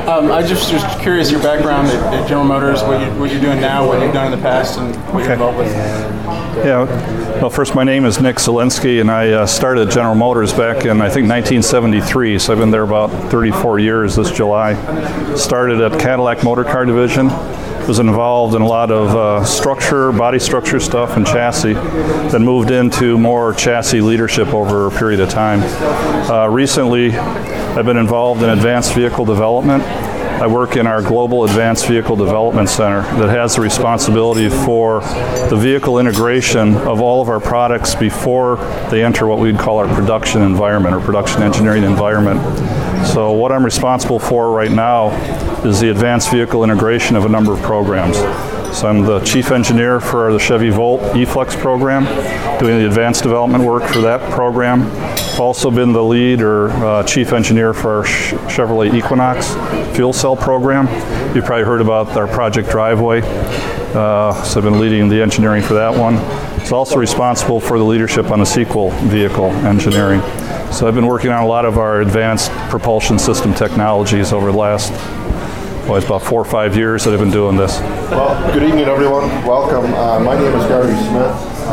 I just was curious your background at General Motors, what you're doing now, what you've done in the past, and what you're involved with. Yeah, well, first, my name is Nick Zielinski, and I started at General Motors back in, I think, 1973, so I've been there about 34 years this July. Started at Cadillac Motor Car Division, was involved in a lot of structure, body structure stuff, and chassis, then moved into more chassis leadership over a period of time. Recently, I've been involved in advanced vehicle development. I work in our Global Advanced Vehicle Development Center that has the responsibility for the vehicle integration of all of our products before they enter what we'd call our production environment or production engineering environment. So what I'm responsible for right now is the advanced vehicle integration of a number of programs. So I'm the chief engineer for the Chevy Volt E-Flex program, doing the advanced development work for that program. I've also been the lead or chief engineer for our Chevrolet Equinox fuel cell program. You've probably heard about our Project Driveway. So I've been leading the engineering for that one. It's also responsible for the leadership on the sequel vehicle engineering. So I've been working on a lot of our advanced propulsion system technologies over the last, it's about 4 or 5 years that I've been doing this. Well, good evening, everyone. Welcome. My name is Gary Smith.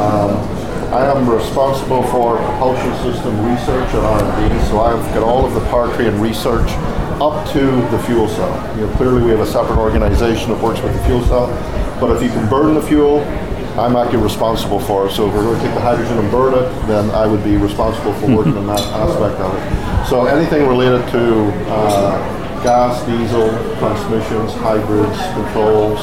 I am responsible for propulsion system research and R&D, so I've got all of the powertrain research up to the fuel cell. Clearly we have a separate organization that works with the fuel cell, but if you can burn the fuel, I'm actually responsible for it. So if we're going to take the hydrogen and burn it, then I would be responsible for working on that aspect of it. So anything related to gas, diesel, transmissions, hybrids, controls,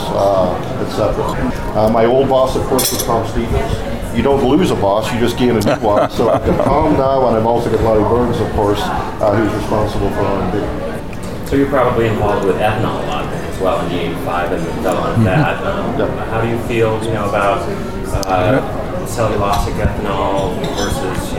etc. My old boss, of course, was Tom Stevens. You don't lose a boss, you just gain a new one. So I've got Tom now, and I've also got Larry Burns, of course, who's responsible for R&D. So you're probably involved with ethanol a lot as well in the 85 and the development of that. How do you feel, about cellulosic ethanol versus,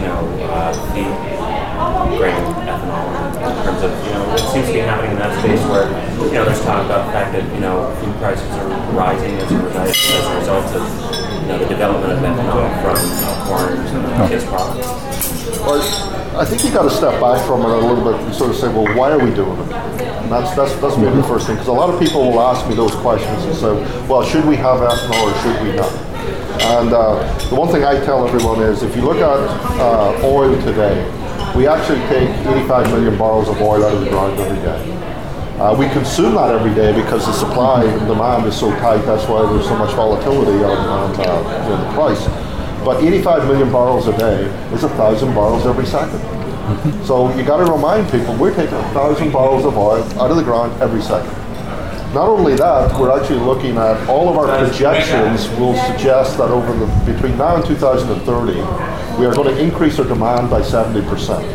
the grain ethanol in terms of, it seems to be happening in that space where, there's talk about the fact that, food prices are rising as a result of, the development of ethanol from corn and his products. Well, I think you got to step back from it a little bit and sort of say, well, why are we doing it? And that's maybe the first thing, because a lot of people will ask me those questions and say, well, should we have ethanol or should we not? And the one thing I tell everyone is, if you look at oil today, we actually take 85 million barrels of oil out of the ground every day. We consume that every day because the supply and demand is so tight. That's why there's so much volatility on the price. But 85 million barrels a day is 1,000 barrels every second. So you got to remind people, we're taking 1,000 barrels of oil out of the ground every second. Not only that, we're actually looking at all of our projections will suggest that between now and 2030, we are going to increase our demand by 70%.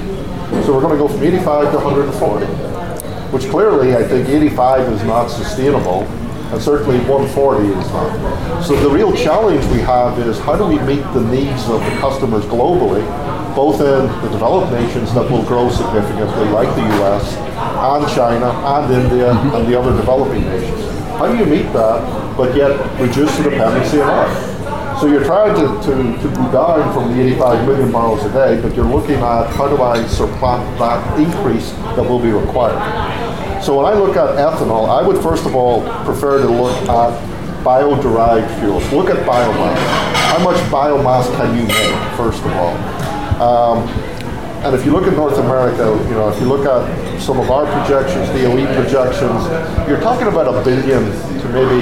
So we're going to go from 85 to 140, which clearly I think 85 is not sustainable, and certainly 140 is not. So the real challenge we have is how do we meet the needs of the customers globally, both in the developed nations that will grow significantly, like the US, and China, and India, and the other developing nations. How do you meet that, but yet reduce the dependency on oil? So you're trying to go down from the 85 million barrels a day, but you're looking at how do I supplant that increase that will be required. So when I look at ethanol, I would first of all prefer to look at bio-derived fuels. Look at biomass. How much biomass can you make, first of all? And if you look at North America, if you look at some of our projections, DOE projections, you're talking about 1 billion to maybe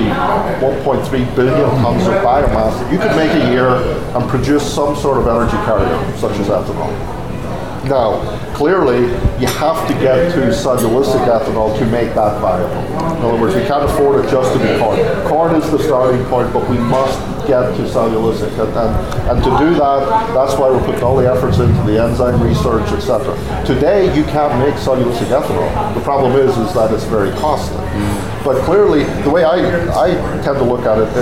1.3 billion tons of biomass that you could make a year and produce some sort of energy carrier, such as ethanol. Now, clearly, you have to get to cellulosic ethanol to make that viable. In other words, we can't afford it just to be corn. Corn is the starting point, but we must get to cellulosic. And to do that, that's why we're putting all the efforts into the enzyme research, etc. Today, you can't make cellulosic ethanol. The problem is that it's very costly. But clearly, the way I tend to look at it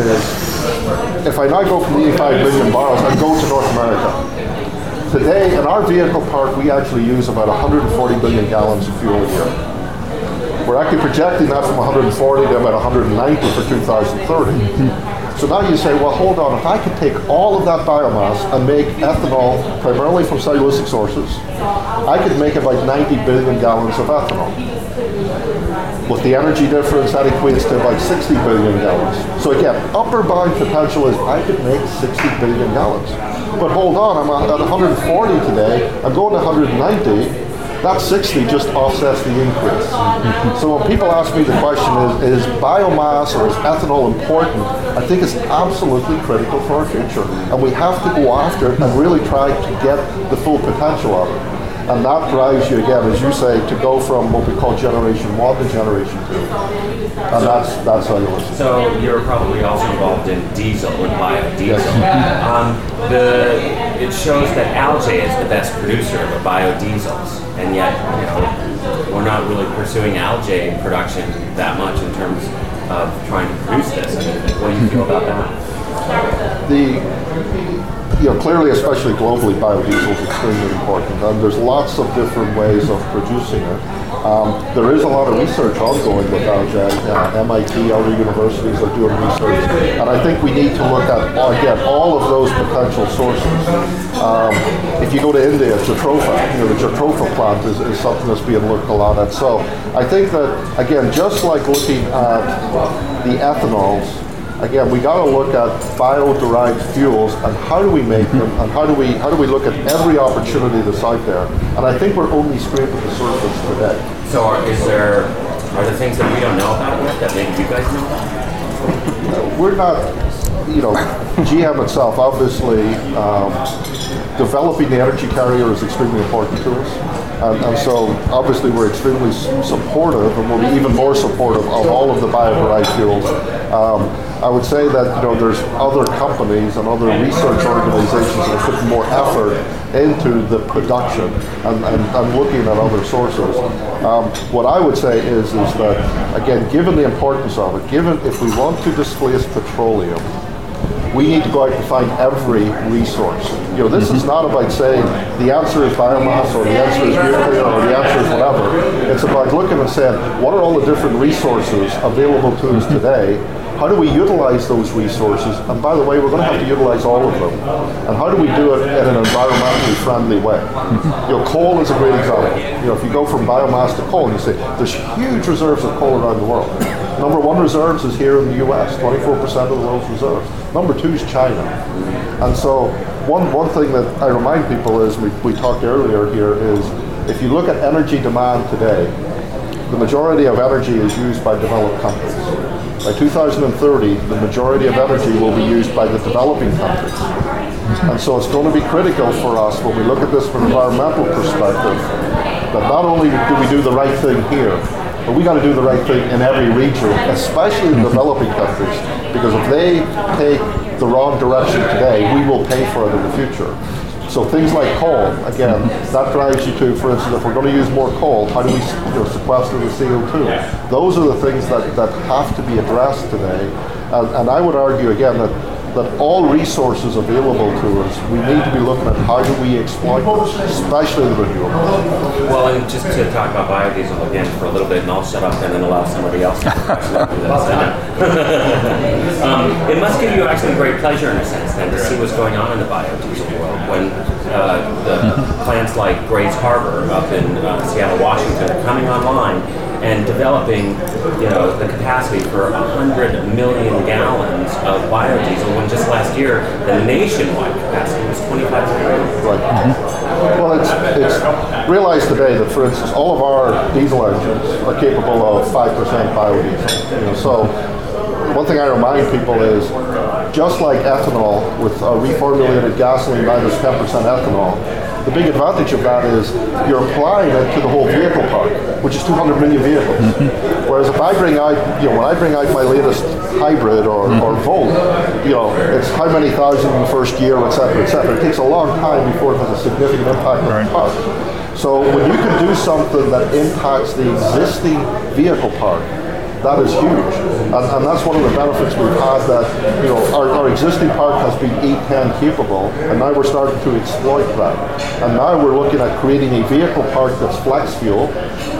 is, if I now go from the 85 million barrels, I go to North America. Today, in our vehicle park, we actually use about 140 billion gallons of fuel a year. We're actually projecting that from 140 to about 190 for 2030. So now you say, well, hold on, if I could take all of that biomass and make ethanol primarily from cellulosic sources, I could make about 90 billion gallons of ethanol. With the energy difference, that equates to about 60 billion gallons. So again, upper bound potential is I could make 60 billion gallons. But hold on, I'm at 140 today, I'm going to 190, that 60 just offsets the increase. So when people ask me the question, is biomass or is ethanol important, I think it's absolutely critical for our future. And we have to go after it and really try to get the full potential of it. And that drives you, again, as you say, to go from what we call generation 1 to generation 2. And that's how you listen. So you're probably also involved in diesel, with biodiesel. Yes. It shows that Algae is the best producer of biodiesels, and yet, we're not really pursuing algae production that much in terms of trying to produce this. I mean, what do you feel about that? Clearly, especially globally, biodiesel is extremely important, and there's lots of different ways of producing it. There is a lot of research ongoing with algae. MIT, other universities are doing research, and I think we need to look at, again, all of those potential sources. If you go to India, Jatropha, the Jatropha plant is something that's being looked a lot at. So I think that, again, just like looking at the ethanols, again, we got to look at bio-derived fuels and how do we make them, and how do we look at every opportunity that's out there. And I think we're only scraping the surface today. So are there things that we don't know about yet that maybe you guys know about? We're not, GM itself, obviously, developing the energy carrier is extremely important to us. And so obviously we're extremely supportive, and we'll be even more supportive of all of the bio-derived fuels. I would say that there's other companies and other research organizations that are putting more effort into the production and looking at other sources. What I would say is that, again, given the importance of it, given if we want to displace petroleum, we need to go out and find every resource. This is not about saying the answer is biomass or the answer is nuclear or the answer is whatever. It's about looking and saying, what are all the different resources available to us today? How do we utilize those resources? And by the way, we're going to have to utilize all of them. And how do we do it in an environmentally friendly way? Coal is a great example. If you go from biomass to coal, and you say, there's huge reserves of coal around the world. Number 1 reserves is here in the US, 24% of the world's reserves. Number 2 is China. And so one thing that I remind people is, we talked earlier here, is if you look at energy demand today, the majority of energy is used by developed countries. By 2030, the majority of energy will be used by the developing countries. And so it's going to be critical for us when we look at this from an environmental perspective, that not only do we do the right thing here, but we got to do the right thing in every region, especially in developing countries, because if they take the wrong direction today, we will pay for it in the future. So things like coal, again, that drives you to, for instance, if we're going to use more coal, how do we sequester the CO2? Those are the things that have to be addressed today. And I would argue, again, that all resources available to us, we need to be looking at how do we exploit them, especially the renewables. Well, and just to talk about biodiesel again for a little bit, and I'll shut up and then allow somebody else to do this. It must give you actually great pleasure in a sense then to see what's going on in the biodiesel world when the plants like Grays Harbor up in Seattle, Washington are coming online and developing, the capacity for 100 million gallons of biodiesel, when just last year the nationwide capacity was 25 million. Right. Well, it's realized today that, for instance, all of our diesel engines are capable of 5% biodiesel. So one thing I remind people is, just like ethanol with reformulated gasoline minus 10% ethanol, the big advantage of that is you're applying it to the whole vehicle park, which is 200 million vehicles. Whereas if I bring out, when I bring out my latest hybrid or Volt, it's how many thousand in the first year, et cetera, et cetera. It takes a long time before it has a significant impact on the park. So when you can do something that impacts the existing vehicle park, that is huge. And that's one of the benefits we've had, that our existing park has been E10 capable, and now we're starting to exploit that. And now we're looking at creating a vehicle park that's flex fuel. So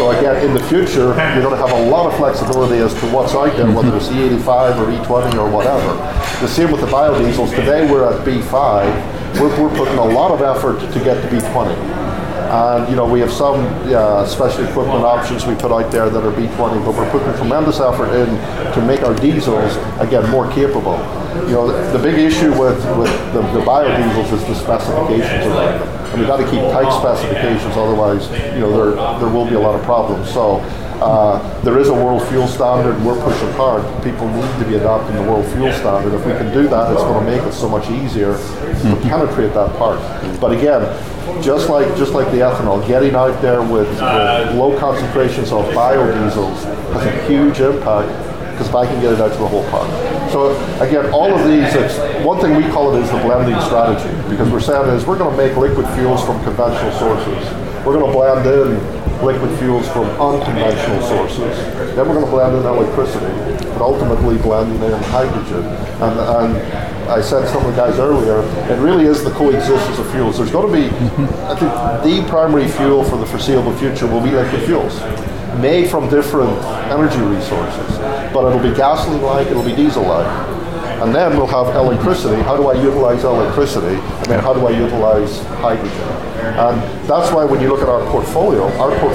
So again, in the future, you're going to have a lot of flexibility as to what's out there, whether it's E85 or E20 or whatever. The same with the biodiesels. Today we're at B5. We're putting a lot of effort to get to B20. And we have some special equipment options we put out there that are B20, but we're putting tremendous effort in to make our diesels, again, more capable. The big issue with the biodiesels is the specifications of them. And we've got to keep tight specifications, otherwise, there will be a lot of problems. So there is a world fuel standard, and we're pushing hard. People need to be adopting the world fuel standard. If we can do that, it's going to make it so much easier to penetrate that part. But again, just like the ethanol, getting out there with low concentrations of biodiesels has a huge impact, because if I can get it out to the whole park. So again, all of these, one thing we call it is the blending strategy, because we're saying is we're going to make liquid fuels from conventional sources. We're going to blend in liquid fuels from unconventional sources. Then we're going to blend in electricity, but ultimately blending in hydrogen. And I said some of the guys earlier, it really is the coexistence of fuels. There's going to be, I think, the primary fuel for the foreseeable future will be liquid fuels, made from different energy resources, but it'll be gasoline-like, it'll be diesel-like. And then we'll have electricity. How do I utilize electricity? And then how do I utilize hydrogen? And that's why when you look at our portfolio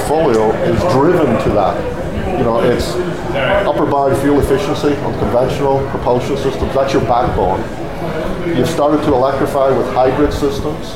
is driven to that. It's upper bound fuel efficiency on conventional propulsion systems. That's your backbone. You've started to electrify with hybrid systems.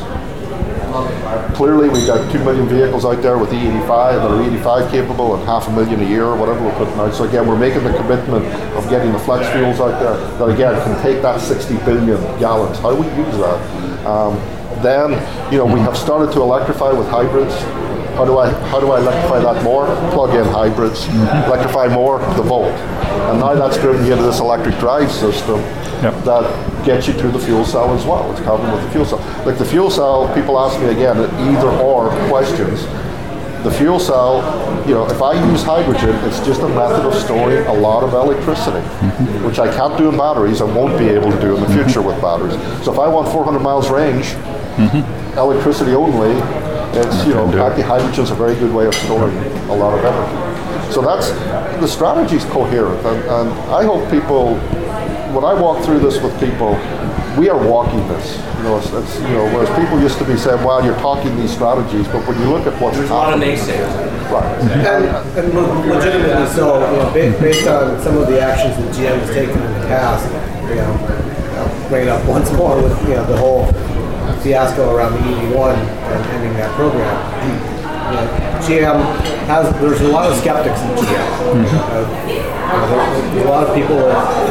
Clearly, we've got 2 million vehicles out there with E85 that are E85 capable, and 500,000 a year or whatever we're putting out. So again, we're making the commitment of getting the flex fuels out there that again can take that 60 billion gallons. How do we use that? Then, we have started to electrify with hybrids. How do I electrify that more? Plug-in hybrids. Electrify more, the Volt. And now that's driven you into this electric drive system that gets you to the fuel cell as well. It's common with the fuel cell. Like the fuel cell, people ask me again either or questions. The fuel cell, if I use hydrogen, it's just a method of storing a lot of electricity, which I can't do in batteries and won't be able to do in the future with batteries. So if I want 400 miles range, electricity only, it's, actually hydrogen's a very good way of storing a lot of energy. So the strategy's coherent, and I hope people, when I walk through this with people, we are walking this. Whereas people used to be saying, "Well, you're talking these strategies," but when you look at what's happening, there's a lot of naysayers. Right. And legitimately so, based on some of the actions that GM has taken in the past, I'll bring it up once more with the whole fiasco around the EV1 and ending that program. GM there's a lot of skeptics in GM. There's a lot of people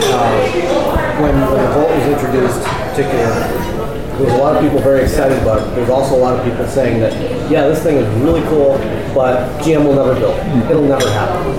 when the Volt was introduced, particularly, there was a lot of people very excited about it. There's also a lot of people saying that, this thing is really cool, but GM will never build it. It'll never happen.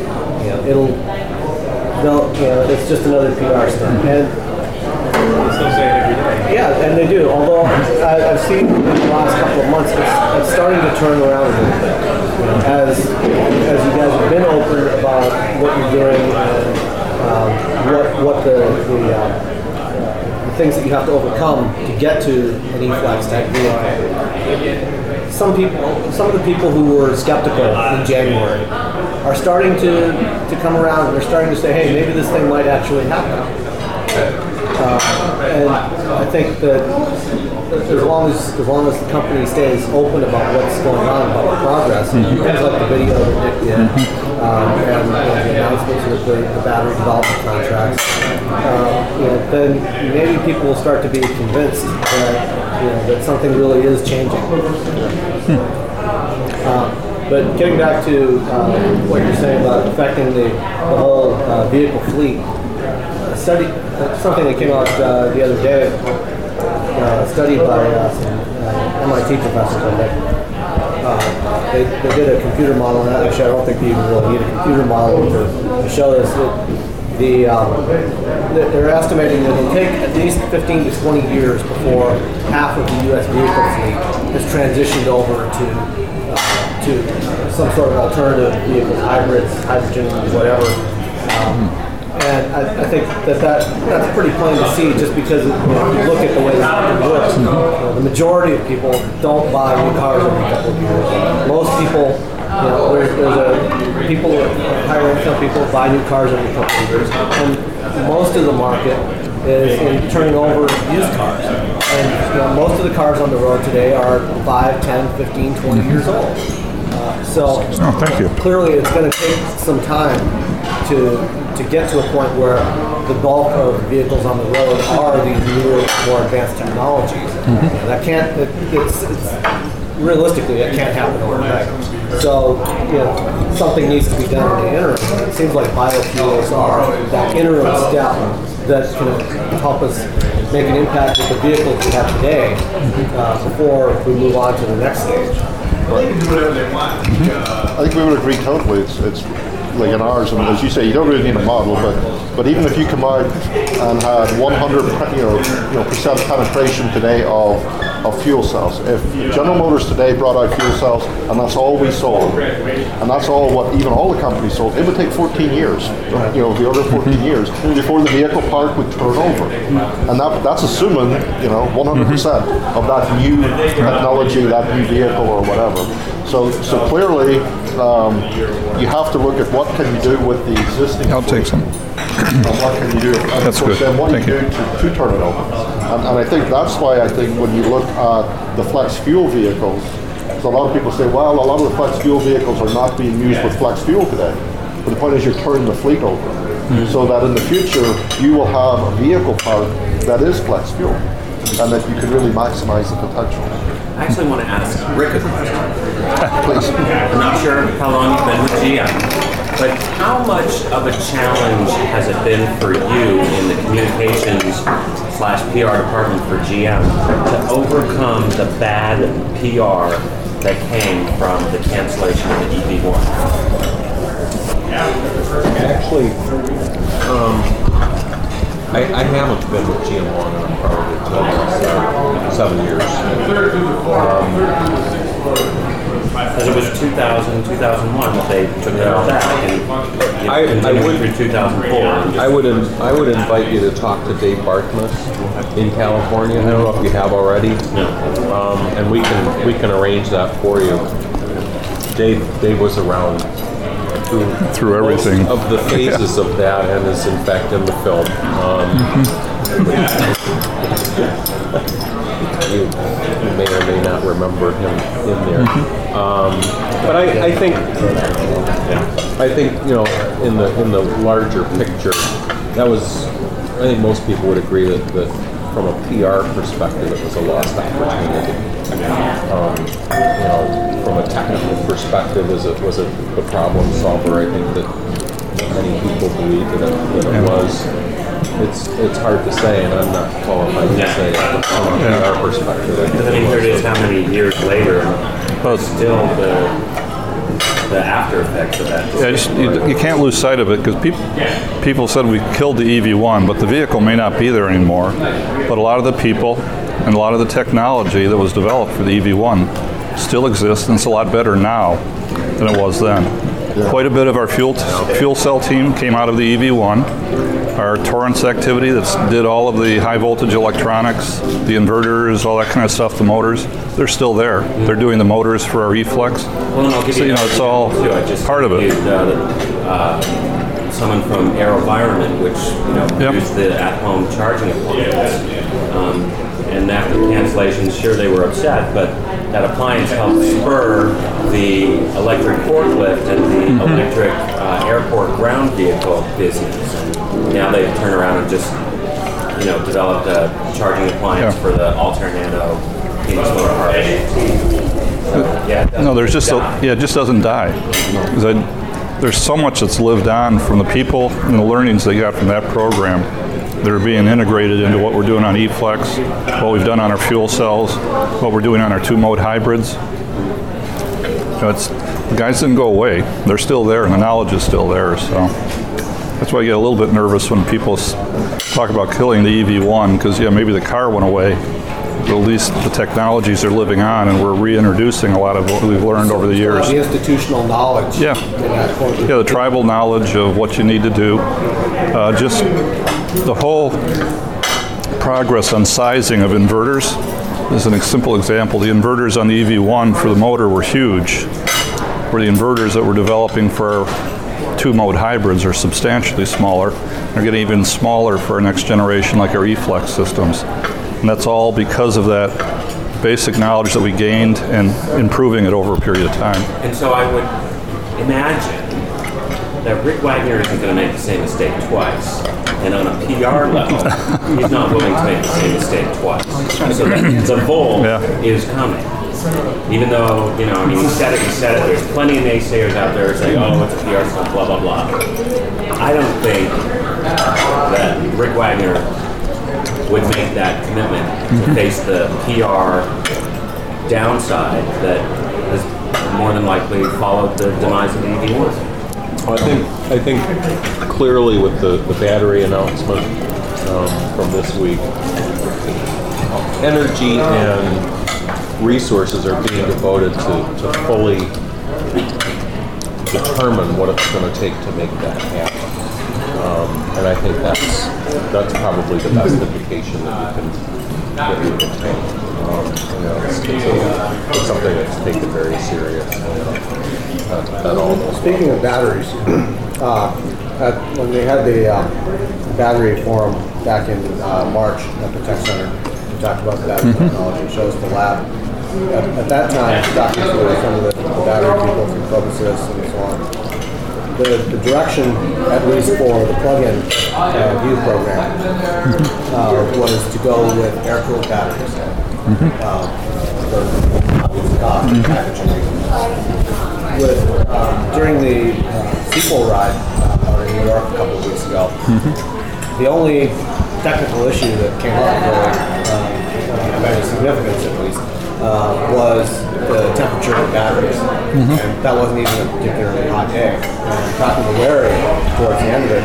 It's just another PR stunt. And They still say it every day. Yeah, and they do. Although I've seen in the last couple of months, it's starting to turn around a little bit. As you guys have been open about what you're doing and what the things that you have to overcome to get to an E-Flex type vehicle. Some of the people who were skeptical in January are starting to come around, and they're starting to say, hey, maybe this thing might actually happen. And I think that as long as the company stays open about what's going on, about the progress, things like the video that Nick did, and the announcements with the battery development contracts, then maybe people will start to be convinced that something really is changing. But getting back to what you're saying about affecting the whole vehicle fleet, study, something that came out the other day, studied by some MIT professors, I think. They did a computer model, and actually I don't think they even really need a computer model to show this. They're estimating that it'll take at least 15 to 20 years before half of the U.S. vehicle fleet has transitioned over to some sort of alternative vehicles, hybrids, hydrogen, whatever. And I think that's pretty plain to see, just because if you look at the way the market works. The majority of people don't buy new cars every couple of years. Most people there's people, higher income people buy new cars every couple of years, and most of the market is in turning over used cars. And most of the cars on the road today are 5, 10, 15, 20 years old. Thank you. Clearly it's going to take some time to get to a point where the bulk of vehicles on the road are these newer, more advanced technologies. That can't, it's realistically, it can't happen overnight. So, something needs to be done in the interim. It seems like biofuels are that interim step that can help us make an impact with the vehicles we have today before we move on to the next stage. I think we would agree totally. It's like in ours, and as you say, you don't really need a model, but even if you come out and had 100% penetration today of fuel cells, if General Motors today brought out fuel cells and that's all we sold, and that's all the companies sold, it would take 14 years, the other 14 years before the vehicle park would turn over, and that's assuming 100% of that new technology, that new vehicle or whatever. So clearly, you have to look at what can you do with the existing. I'll take some. And what can you do? That's good. Then what Thank do you you. do to turn it over? And I think that's why I think when you look at the flex fuel vehicles, so a lot of people say, well, a lot of the flex fuel vehicles are not being used with flex fuel today. But the point is you're turning the fleet over. So that in the future, you will have a vehicle park that is flex fuel and that you can really maximize the potential. I actually want to ask Rick a question. Please. I'm not sure how long you've been with GM, but how much of a challenge has it been for you in the communications/PR department for GM to overcome the bad PR that came from the cancellation of the EV1? Actually, I haven't been with GM long enough, probably 7 years. Because it was 2000, 2001 that they took it all back, and I would through 2004. I would invite you to talk to Dave Bartmus in California. I don't know if you have already, and we can arrange that for you. Dave was around Through everything. most of the phases of that, and is in fact in the film. You may or may not remember him in there, but I think in the larger picture, that was, I think most people would agree that from a PR perspective, it was a lost opportunity. From a technical perspective, was it the problem solver? I think that many people believe that it was. It's hard to say, and I'm not qualified to say it, but from a PR perspective. Because I mean, here it is, how many years later, but still the after effects of that. Yeah, you can't lose sight of it because people said we killed the EV1, but the vehicle may not be there anymore. But a lot of the people and a lot of the technology that was developed for the EV1 still exists, and it's a lot better now than it was then. Yeah. Quite a bit of our fuel cell team came out of the EV1. Our Torrance activity that did all of the high voltage electronics, the inverters, all that kind of stuff, the motors, they're still there. They're doing the motors for our E-Flex. Well, I'll give you it's all part of it. Someone from AeroVironment, which produced the at-home charging appliance. And after the cancellations, sure, they were upset, but that appliance helped spur the electric forklift and the electric airport ground vehicle business. And now they've turned around and just, developed a charging appliance for the Alternado Phoenix Motor Park. It just doesn't die. There's so much that's lived on from the people and the learnings they got from that program. They're being integrated into what we're doing on E-Flex, what we've done on our fuel cells, what we're doing on our two-mode hybrids. The guys didn't go away. They're still there, and the knowledge is still there. So that's why I get a little bit nervous when people talk about killing the EV1, because maybe the car went away, but at least the technologies are living on, and we're reintroducing a lot of what we've learned over the years. The institutional knowledge. Yeah, the tribal knowledge of what you need to do. Just the whole progress on sizing of inverters is a simple example. The inverters on the EV1 for the motor were huge. where the inverters that we're developing for our two-mode hybrids are substantially smaller. They're getting even smaller for our next generation, like our E-Flex systems. And that's all because of that basic knowledge that we gained and improving it over a period of time. And so I would imagine that Rick Wagner isn't going to make the same mistake twice. And on a PR level, he's not willing to make the same mistake twice. So that the Volt is coming. Even though, you know, I mean, he said it. There's plenty of naysayers out there saying, oh, it's a PR stuff, blah, blah, blah. I don't think that Rick Wagner would make that commitment to face the PR downside that has more than likely followed the demise of the EV1. I think clearly with the battery announcement from this week, energy and resources are being devoted to fully determine what it's going to take to make that happen. And I think that's probably the best indication that you can take. It's something that's taken very serious. Speaking of batteries, when we had the battery forum back in March at the Tech Center, we talked about the battery technology, showed us the lab. At that time, talking to some of the battery people from Focusys and so on, the direction, at least for the plug-in view program, was to go with air-cooled batteries. During the Sequel ride out in New York a couple of weeks ago, the only technical issue that came up of any significance at least was the temperature of the batteries. And that wasn't even a particularly hot day. And talking to Larry towards the end of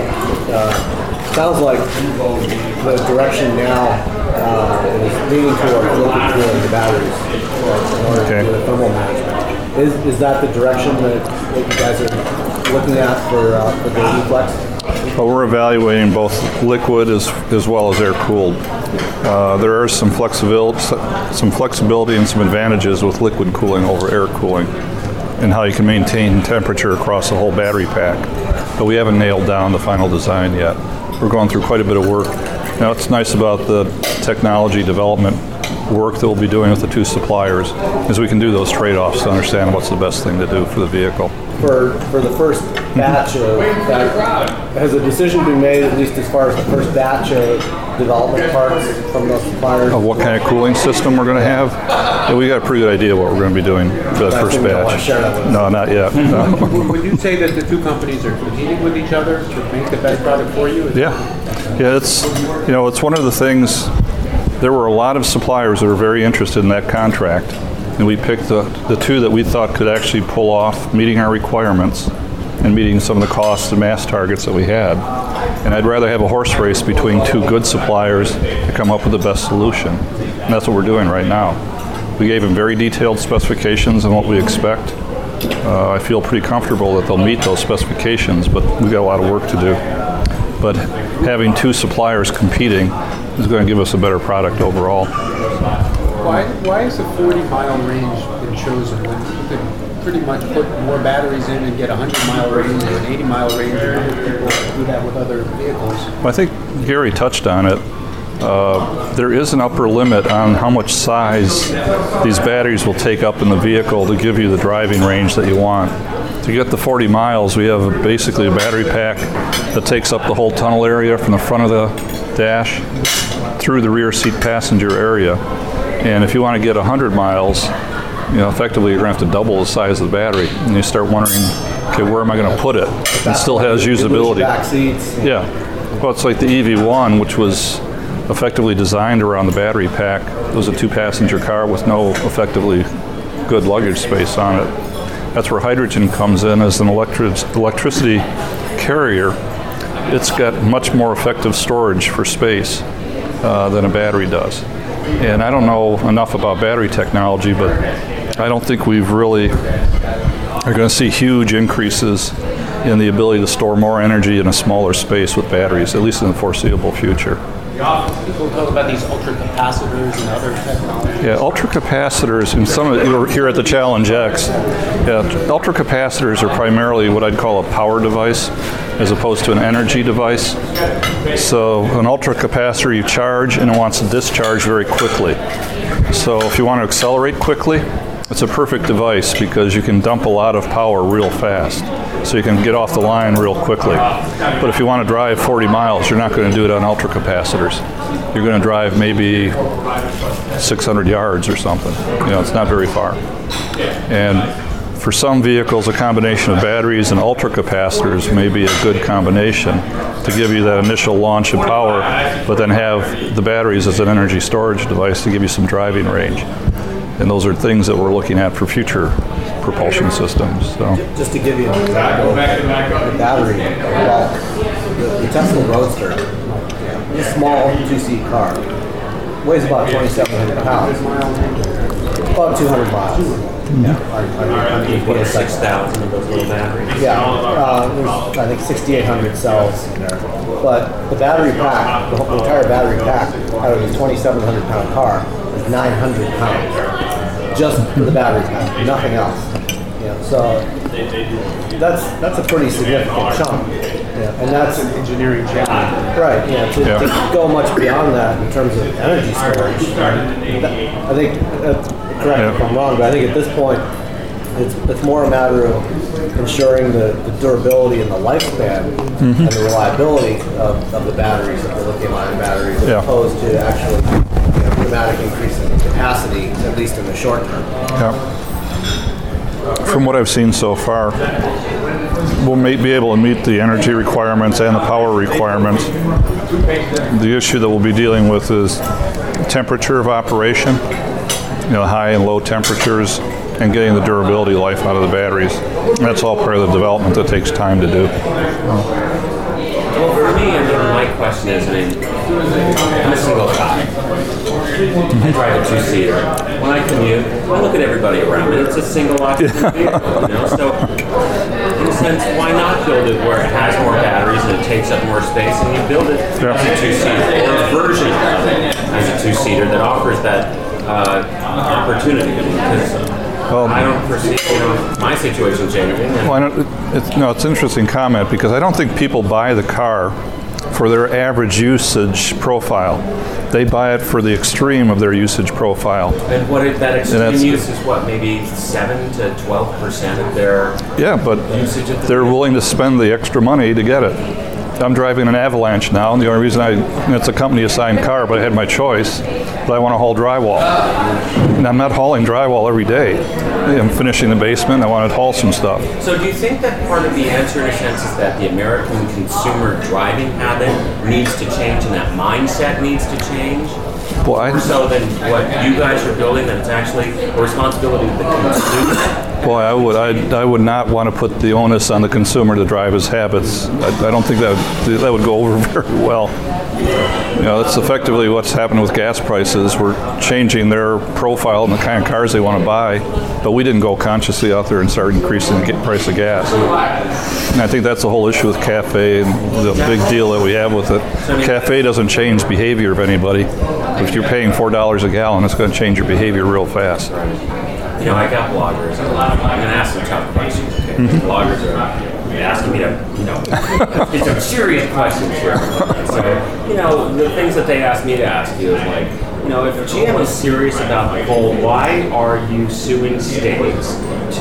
it, sounds like the direction now is leaning towards liquid cooling the batteries in order to do the thermal management. Is that the direction that you guys are looking at for the E-Flex? Well, we're evaluating both liquid as well as air-cooled. There are some flexibility and some advantages with liquid cooling over air cooling and how you can maintain temperature across the whole battery pack. But we haven't nailed down the final design yet. We're going through quite a bit of work. Now, what's nice about the technology development work that we'll be doing with the two suppliers is we can do those trade-offs to understand what's the best thing to do for the vehicle. For the first batch of that, has a decision been made, at least as far as the first batch of development parts from those suppliers? Of what kind of cooling system we're going to have? Yeah, we got a pretty good idea what we're going to be doing for that first batch. No, not yet. No. Would you say that the two companies are competing with each other to make the best product for you? Yeah, it's one of the things. There were a lot of suppliers that were very interested in that contract, and we picked the two that we thought could actually pull off meeting our requirements and meeting some of the cost and mass targets that we had. And I'd rather have a horse race between two good suppliers to come up with the best solution. And that's what we're doing right now. We gave them very detailed specifications on what we expect. I feel pretty comfortable that they'll meet those specifications, but we've got a lot of work to do. But having two suppliers competing is going to give us a better product overall. Why is the 40-mile range been chosen when you could pretty much put more batteries in and get a 100-mile range or an 80-mile range and people do that with other vehicles? Well, I think Gary touched on it. There is an upper limit on how much size these batteries will take up in the vehicle to give you the driving range that you want. To get the 40 miles, we have basically a battery pack that takes up the whole tunnel area from the front of the dash through the rear seat passenger area. And if you want to get 100 miles, effectively you're going to have to double the size of the battery. And you start wondering, okay, where am I going to put it? It still has usability. Back seats. Yeah. Well, it's like the EV1, which was effectively designed around the battery pack. It was a two-passenger car with no effectively good luggage space on it. That's where hydrogen comes in as an electricity carrier. It's got much more effective storage for space than a battery does. And I don't know enough about battery technology, but I don't think we've really are going to see huge increases in the ability to store more energy in a smaller space with batteries, at least in the foreseeable future. People talk about these ultracapacitors and other technologies. Yeah, ultracapacitors, and some of you here at the Challenge X, ultracapacitors are primarily what I'd call a power device as opposed to an energy device. So an ultracapacitor you charge and it wants to discharge very quickly. So if you want to accelerate quickly, it's a perfect device because you can dump a lot of power real fast. So you can get off the line real quickly. But if you want to drive 40 miles, you're not going to do it on ultracapacitors. You're going to drive maybe 600 yards or something. It's not very far. And for some vehicles, a combination of batteries and ultracapacitors may be a good combination to give you that initial launch of power, but then have the batteries as an energy storage device to give you some driving range. And those are things that we're looking at for future propulsion systems. So. Just to give you an example, the battery, the Tesla Roadster, a small two-seat car, weighs about 2,700 pounds, about 200 miles. You put in 6,000 of those little batteries. Yeah, there's I think 6,800 cells in there. But the battery pack, the entire battery pack out of the 2,700 pound car is 900 pounds, just for the battery pack, nothing else. So that's a pretty significant chunk. And that's engineering challenge. Right. To go much beyond that in terms of energy storage. I think. Correct me if I'm wrong, but I think at this point, it's more a matter of ensuring the durability and the lifespan and the reliability of the batteries, of the lithium-ion batteries, as opposed to actually dramatic increase in capacity, at least in the short term. Yeah. From what I've seen so far, we'll be able to meet the energy requirements and the power requirements. The issue that we'll be dealing with is temperature of operation. High and low temperatures, and getting the durability life out of the batteries. And that's all part of the development that takes time to do. Well, for me, my question is, I'm a single guy. I drive a two-seater. When I commute, I look at everybody around me. It's a single occupant vehicle, So, in a sense, why not build it where it has more batteries and it takes up more space, and you build it as a two-seater, or a version of it as a two-seater that offers that opportunity, because I don't perceive my situation changing. Well, it's an interesting comment because I don't think people buy the car for their average usage profile. They buy it for the extreme of their usage profile. And what if that extreme use is maybe 7 to 12% of their usage? But they're willing to spend the extra money to get it. I'm driving an Avalanche now, and the only reason it's a company-assigned car, but I had my choice, but I want to haul drywall. And I'm not hauling drywall every day. I'm finishing the basement, I want to haul some stuff. So do you think that part of the answer, in a sense, is that the American consumer driving habit needs to change and that mindset needs to change? More so than what you guys are building, that it's actually a responsibility of the consumer? Boy, I would not want to put the onus on the consumer to drive his habits. I don't think that would go over very well. That's effectively what's happened with gas prices. We're changing their profile and the kind of cars they want to buy, but we didn't go consciously out there and start increasing the price of gas. And I think that's the whole issue with CAFE and the big deal that we have with it. CAFE doesn't change behavior of anybody. If you're paying $4 a gallon, it's going to change your behavior real fast. I got bloggers. I'm going to ask some tough questions. Okay? Bloggers are asking me to, it's some serious questions here. So, the things that they ask me to ask you is like, if GM is serious about the whole, why are you suing states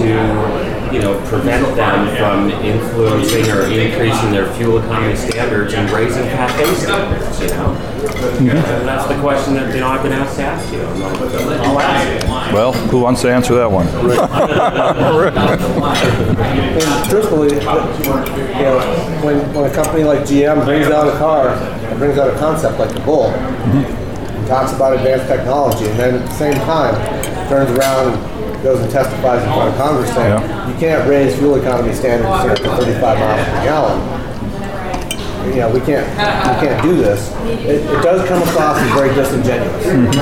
to, prevent them from influencing or increasing their fuel economy standards and raising CAFE standards, And that's the question that, I've been asked to ask you. I'll ask you. Well, who wants to answer that one? Truthfully, when a company like GM brings out a car and brings out a concept like the Bull, and talks about advanced technology, and then at the same time turns around and goes and testifies in front of Congress saying you can't raise fuel economy standards to 35 miles per gallon. We can't do this. It does come across as very disingenuous. And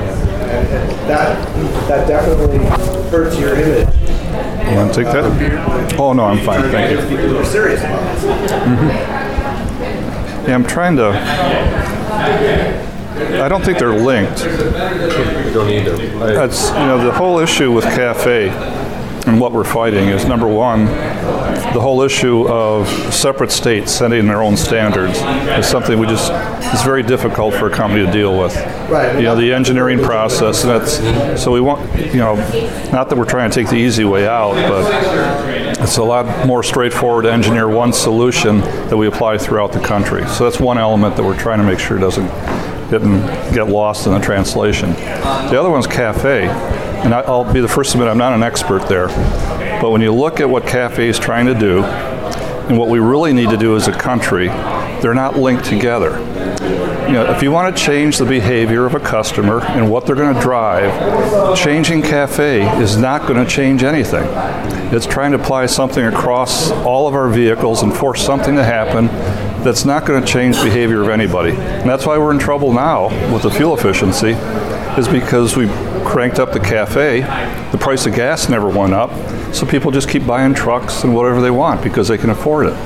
that definitely hurts your image. You want to take that? Oh, no, I'm fine. Thank you. People who are serious about this. Yeah, I'm trying to I don't think they're linked. You don't either. That's, the whole issue with CAFE and what we're fighting is, number one, the whole issue of separate states setting their own standards is something it's very difficult for a company to deal with. Right. The engineering process, and so we want, not that we're trying to take the easy way out, but it's a lot more straightforward to engineer one solution that we apply throughout the country. So that's one element that we're trying to make sure doesn't get lost in the translation. The other one's CAFE, and I'll be the first to admit I'm not an expert there, but when you look at what CAFE is trying to do and what we really need to do as a country, they're not linked together. If you want to change the behavior of a customer and what they're going to drive, changing CAFE is not going to change anything. It's trying to apply something across all of our vehicles and force something to happen that's not going to change the behavior of anybody. And that's why we're in trouble now with the fuel efficiency, is because we cranked up the CAFE, the price of gas never went up, so people just keep buying trucks and whatever they want because they can afford it.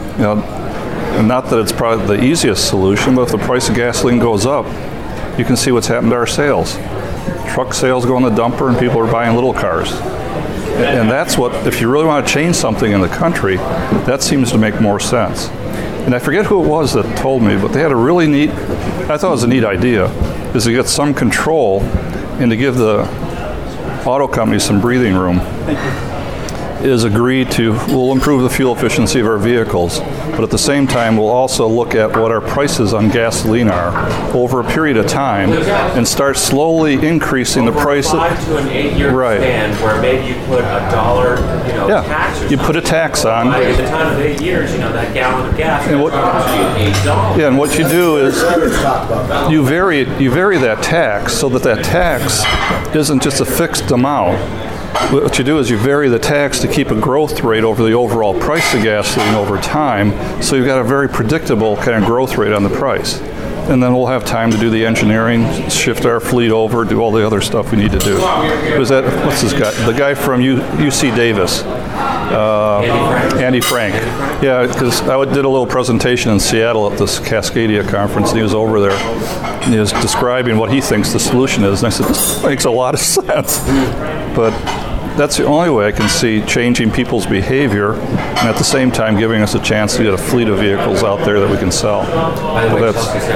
And not that it's probably the easiest solution, but if the price of gasoline goes up, you can see what's happened to our sales. Truck sales go in the dumper and people are buying little cars. And that's what, if you really want to change something in the country, that seems to make more sense. And I forget who it was that told me, but they had a really neat, I thought it was a neat idea, is to get some control and to give the auto companies some breathing room, is agree to, we'll improve the fuel efficiency of our vehicles, but at the same time we'll also look at what our prices on gasoline are over a period of time and start slowly increasing the price. To an 8-year span where maybe you put $1, tax or you put a tax on. At the time of 8 years, that gallon of gas and costs you $8. Yeah, and what you do is you vary that tax so that tax isn't just a fixed amount. What you do is you vary the tax to keep a growth rate over the overall price of gasoline over time, so you've got a very predictable kind of growth rate on the price. And then we'll have time to do the engineering, shift our fleet over, do all the other stuff we need to do. What's this guy? The guy from UC Davis. Andy Frank. Yeah, because I did a little presentation in Seattle at this Cascadia conference, and he was over there, and he was describing what he thinks the solution is, and I said, this makes a lot of sense. But that's the only way I can see changing people's behavior and at the same time giving us a chance to get a fleet of vehicles out there that we can sell. By the way,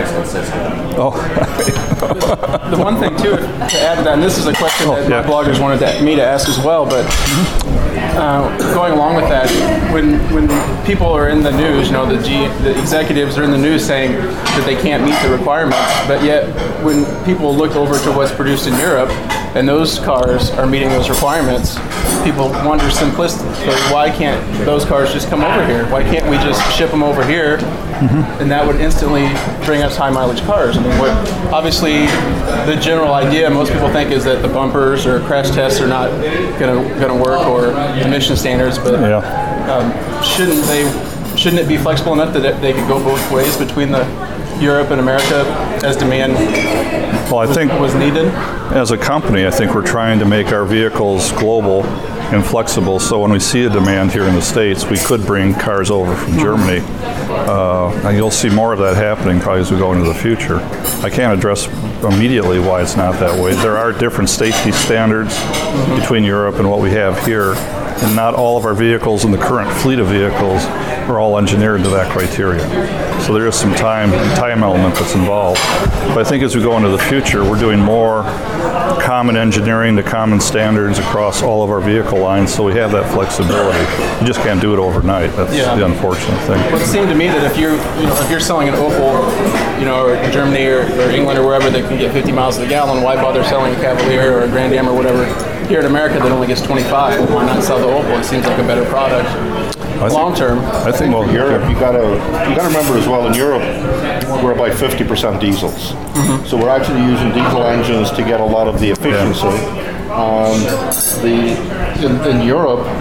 The one thing, too, to add to that, and this is a question that my bloggers wanted me to ask as well, but going along with that, when people are in the news, the executives are in the news saying that they can't meet the requirements, but yet when people look over to what's produced in Europe, and those cars are meeting those requirements, people wonder simplistically, why can't those cars just come over here? Why can't we just ship them over here, and that would instantly bring us high mileage cars? I mean, obviously the general idea most people think is that the bumpers or crash tests are not going to work, or emission standards, but shouldn't it be flexible enough that they could go both ways between the Europe and America as demand was needed? As a company, I think we're trying to make our vehicles global and flexible, so when we see a demand here in the States, we could bring cars over from Germany. And you'll see more of that happening probably as we go into the future. I can't address immediately why it's not that way. There are different safety standards between Europe and what we have here, and not all of our vehicles in the current fleet of vehicles are all engineered to that criteria. So there is some time element that's involved. But I think as we go into the future, we're doing more common engineering to common standards across all of our vehicle lines, so we have that flexibility. You just can't do it overnight. That's the unfortunate thing. Well, it seemed to me that if you're selling an Opel, or Germany or England or wherever that can get 50 miles to the gallon, why bother selling a Cavalier or a Grand Am or whatever here in America that only gets 25? Why not sell the Opel? It seems like a better product. Long term. I think Europe, you got to remember as well, in Europe we're about 50% diesels. So we're actually using diesel engines to get a lot of the efficiency. In Europe,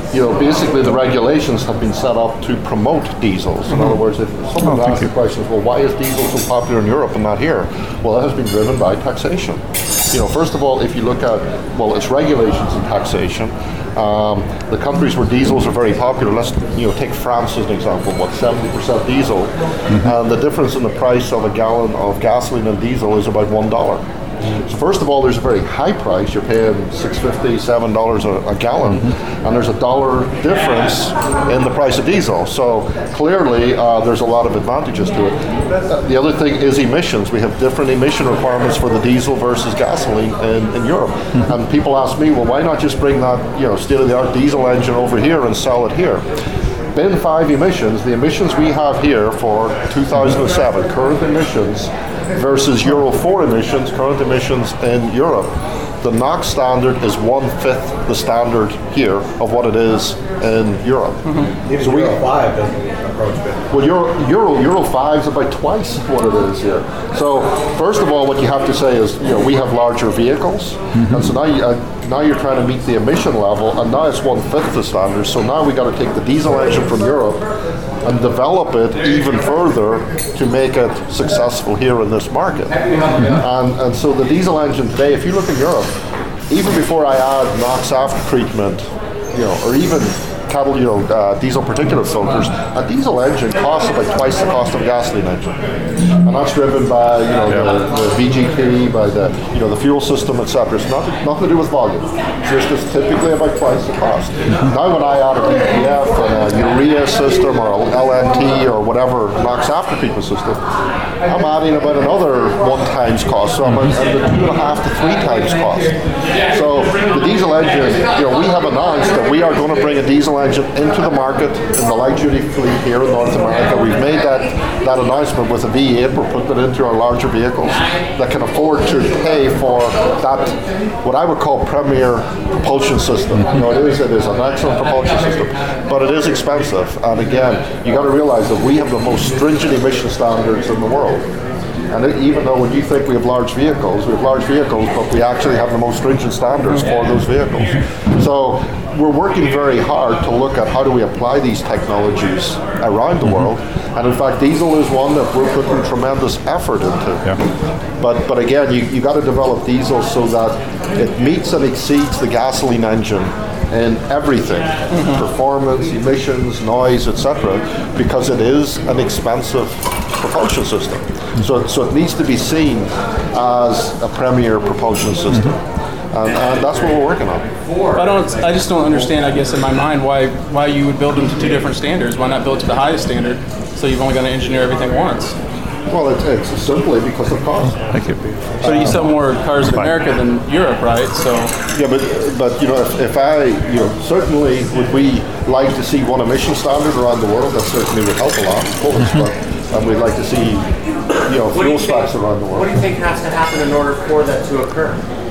basically the regulations have been set up to promote diesels. In other words, if someone asks the question, well, why is diesel so popular in Europe and not here? Well, that has been driven by taxation. First of all, if you look at, it's regulations and taxation. The countries where diesels are very popular, let's take France as an example, 70% diesel, and the difference in the price of a gallon of gasoline and diesel is about $1. So first of all, there's a very high price. You're paying $6.50, $7 a gallon, and there's $1 difference in the price of diesel. So clearly, there's a lot of advantages to it. The other thing is emissions. We have different emission requirements for the diesel versus gasoline in Europe. And people ask me, well, why not just bring that state-of-the-art diesel engine over here and sell it here? Bin 5 emissions, the emissions we have here for 2007, current emissions, versus Euro 4 emissions, current emissions in Europe, the NOx standard is 1/5 the standard here of what it is in Europe. Even So Euro 5 doesn't approach it. Well, Euro 5 is about twice what it is here. So first of all, what you have to say is, we have larger vehicles, and so now you're trying to meet the emission level, and now it's 1/5 the standard. So now we got to take the diesel engine from Europe and develop it even further to make it successful here in this market. And so the diesel engine today, if you look in Europe, even before I add NOx after treatment, or even diesel particulate filters, a diesel engine costs about twice the cost of a gasoline engine, and that's driven by the VGT, by the fuel system, etc. It's nothing to do with volume. It's just typically about twice the cost. Now, when I add a BPF and a urea system or a LNT or whatever NOx after treatment system, I'm adding about another 1 times cost, so I'm at the 2.5 to 3 times cost. So the diesel engine, we have announced that we are going to bring a diesel engine into the market in the light-duty fleet here in North America. We've made that announcement with a V8. We're putting it into our larger vehicles that can afford to pay for that, what I would call premier propulsion system. It is an excellent propulsion system, but it is expensive. And again, you got to realize that we have the most stringent emission standards in the world. And even though when you think we have large vehicles, but we actually have the most stringent standards for those vehicles. So we're working very hard to look at how do we apply these technologies around the world. And in fact, diesel is one that we're putting tremendous effort into. Yeah. But again, you got to develop diesel so that it meets and exceeds the gasoline engine in everything, performance, emissions, noise, etc., because it is an expensive propulsion system. So it needs to be seen as a premier propulsion system. And that's what we're working on. I just don't understand, I guess, in my mind, why you would build them to 2 different standards. Why not build to the highest standard, so you've only got to engineer everything once? Well, it's simply because of cost. Thank you. So you sell more cars in America than Europe, right? So yeah, but if I certainly would we like to see one emission standard around the world. That certainly would help a lot, of course. But we'd like to see fuel stacks around the world. What do you think has to happen in order for that to occur?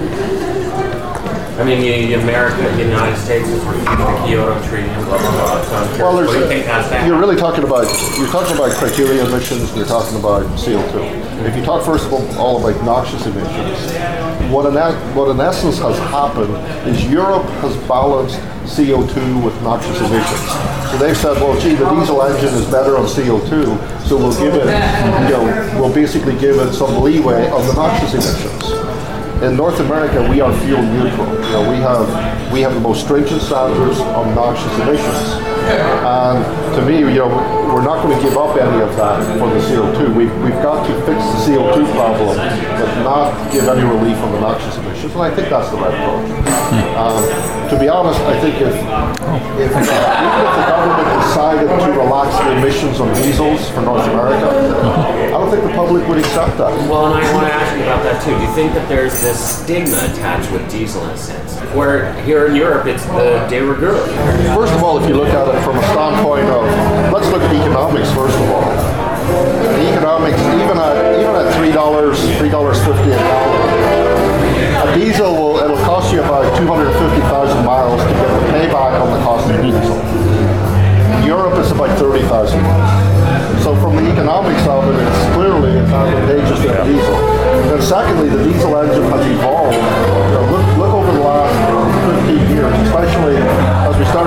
I mean, America, the United States is refusing the Kyoto Treaty and blah, blah, blah. So I'm curious, what do you think has to happen? You're really talking about criteria emissions, and you're talking about CO2. If you talk first of all about noxious emissions, what in essence has happened is Europe has balanced CO2 with noxious emissions. So they've said, well, gee, the diesel engine is better on CO2, so we'll give it, we'll basically give it some leeway on the noxious emissions. In North America, we are fuel neutral. We have the most stringent standards on noxious emissions. And to me, we're not going to give up any of that for the CO2. We've got to fix the CO2 problem, but not give any relief on the noxious emissions. And I think that's the right approach. To be honest, I think if even if the government decided to relax the emissions on diesels for North America, I don't think the public would accept that. Well, and I want to ask you about that too. Do you think that there's this stigma attached with diesel in a sense? Where here in Europe, it's the de rigueur. First of all, if you look at it from a standpoint of, let's look at economics first of all. Economics, even at $3.50 a gallon, a diesel it'll cost you about 250,000 miles to get the payback on the cost of diesel. In Europe, it's about 30,000 miles. So from the economics of it, it's advantageous to have diesel. And secondly, the diesel engine has evolved. Look over the last 15 years, especially as we started off in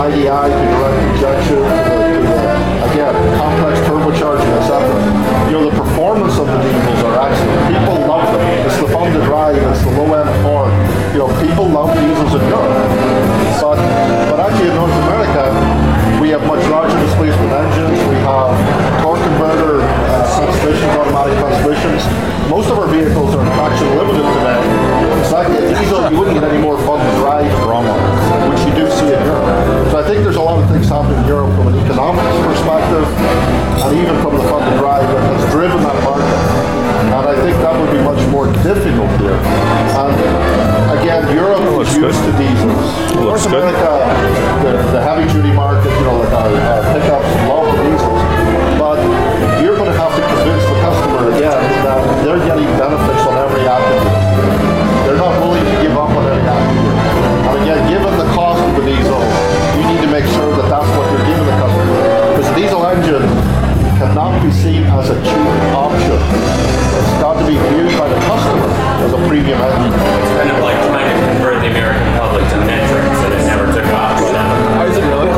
IDI to direct injection to the again, complex turbocharging, etc. You know, the performance of the diesels are excellent. People love them. It's the fun to drive. It's the low-end torque. You know, people love diesels in Europe. But actually in North America, we have much larger displacement engines. We have torque converter transmissions, automatic transmissions. Most of our vehicles are traction limited today. It's like a diesel, you wouldn't get any more fun to drive, which you do see in Europe. So I think there's a lot of things happening in Europe from an economics perspective, and even from the fun to drive that has driven that market. And I think that would be much more difficult here. And again, Europe is used to diesels. North America, the heavy duty market, you know, like our pickups, love the diesels. But you're going to have to convince the customer again that they're getting benefits on every attribute. They're not willing to give up on every attribute. And again, given the cost of the diesel, you need to make sure that that's what you're giving the customer. Because the diesel engine cannot be seen as a cheap option. It's got to be viewed by the customer as a premium engine. It's kind of like trying to convert the American public to metrics, and it never took off. How is it really?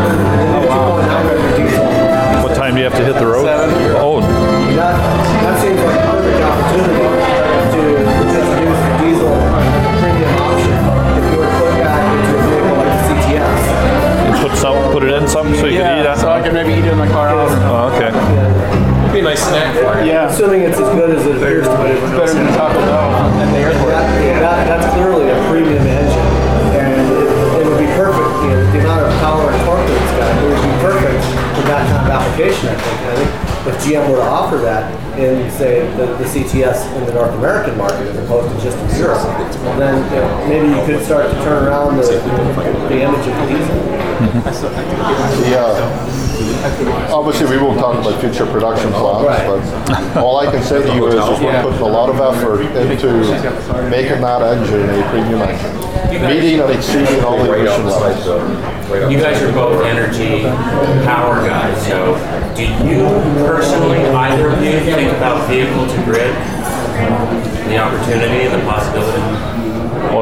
What time do you have to hit the road? 7. Oh, That seems like a perfect opportunity to introduce the diesel premium option. If you were to put that into a vehicle like the CTS. put it in something so you can eat Yeah, it? so I can maybe eat it in my car. Oh, okay. It'd be a nice snack for you. Yeah, Assuming it's as good as it appears to be. better than Taco Bell at the airport. That's clearly a premium engine, and it would be perfect. You know, the amount of power and torque that it's got, it would be perfect for that kind of application. I think if GM were to offer that in, say, the CTS in the North American market as opposed to just in Europe, then maybe you could start to turn around the image of the diesel. Yeah. Obviously, we won't talk about future production plans, but all I can say to you is we're putting a lot of effort into making that engine a premium engine, meeting and exceeding all the emission levels. You guys are both energy power guys, so do you personally, either of you, think about vehicle to grid? The opportunity and the possibility? Well,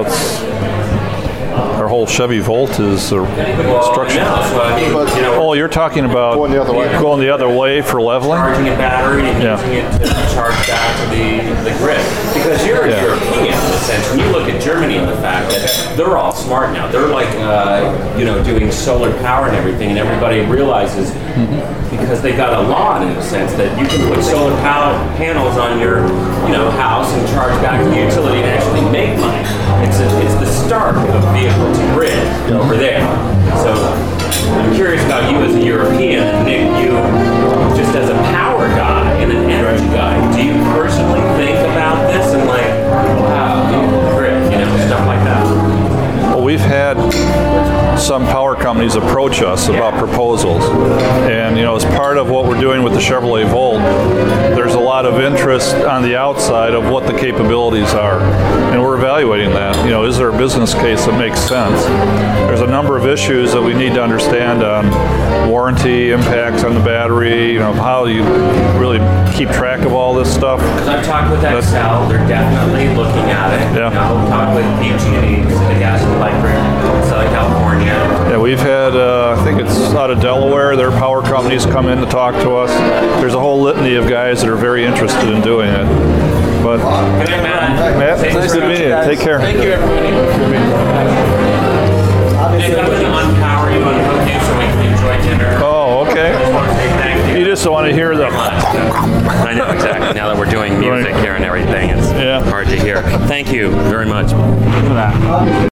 our whole Chevy Volt is structure. No, so I mean, you know, Oh, you're talking about Going the other way. going the other way for leveling? charging a battery and Yeah. using it to charge back to the grid. Because you're a Yeah. European in a sense. When you look at Germany and the fact that they're all smart now. They're like, doing solar power and everything, and everybody realizes because they got a law in a sense that you can put solar panels on your, house and charge back to the utility and actually make money. It's the start of vehicle to grid over there. So I'm curious about you as a European, and Nick, you just as a power guy and an energy guy. Do you personally think about this and like, wow, vehicle to grid, stuff like that? Well, we've had some power companies approach us about proposals, and as part of what we're doing with the Chevrolet Volt, there's a lot of interest on the outside of what the capabilities are, and we're evaluating that. Is there a business case that makes sense? There's a number of issues that we need to understand on warranty, impacts on the battery, how you really keep track of all this stuff. Because I've talked with Excel, they're definitely looking at it. Yeah. Talked with PG&E, the Gas and Electric, Southern California. Yeah, we've had, I think it's out of Delaware, their power companies come in to talk to us. There's a whole litany of guys that are very interested in doing it. But Good night, Matt. Matt, Thanks it's for good meeting you. Guys, Take care. Thank you, everybody. Nick, I'm going to unpower you, unhook you so we can enjoy dinner. Oh, okay. I just want to say thank you. You just want to hear the... I know, exactly. Now that we're doing music here and everything, it's Yeah. hard to hear. Thank you very much.